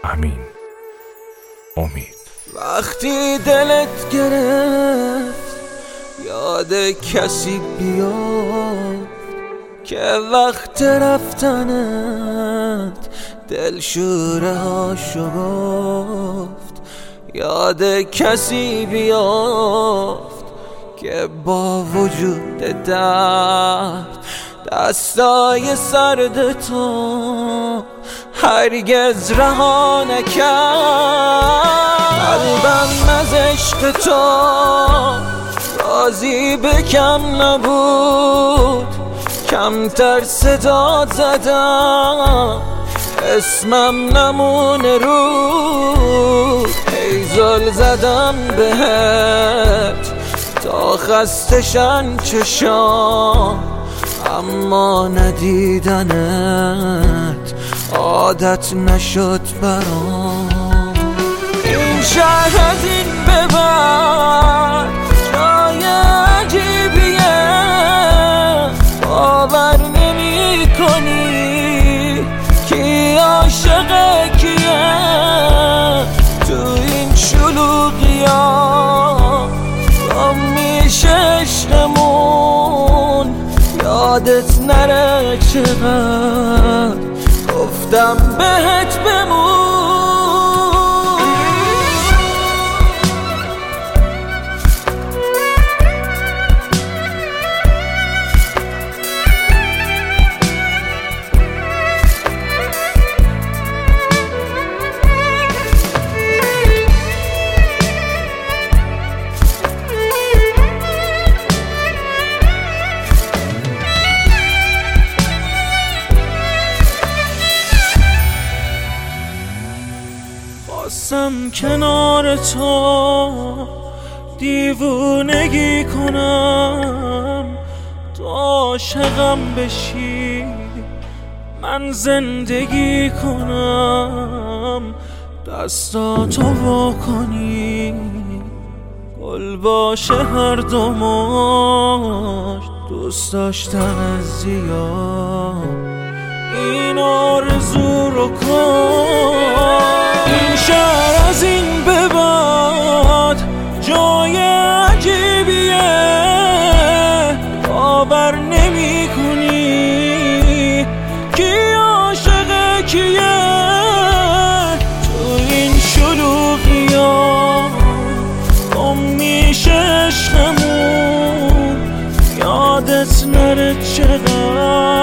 امین. امید. وقتی دلت گرفت یاد کسی بیافت که وقت رفتنت دلشوره هاشو گفت. یاد کسی بیافت که با وجود درد دستای سرد تو هرگز رها نکرد. قلبم از عشق تو راضی به کم نبود، کمتر صدا زدم اسمم نمونه رود. هیزل زدم بهت تا خستشن چشام، اما ندیدنت عادت نشد برام. این شهر از این به بعد جای عجیبیه، باور نمی کنی کی عاشق کیه. تو این شلوغی‌ها گم میشه عشقمون، یادت نره چقدر گفتم بهت بمون. خواستم کنار تو دیوونگی کنم، تو عاشقم بشی من زندگی کنم. دستاتو وا کنی گل باشه هر دو ماش، دوست داشتن زیاد این آرزو رو کن. این شهر از این به بعد جای عجیبیه، باور نمی کنی کی عاشق کیه. تو این شلوغی‌ها گم میشه عشقمون، یادت نره چقدر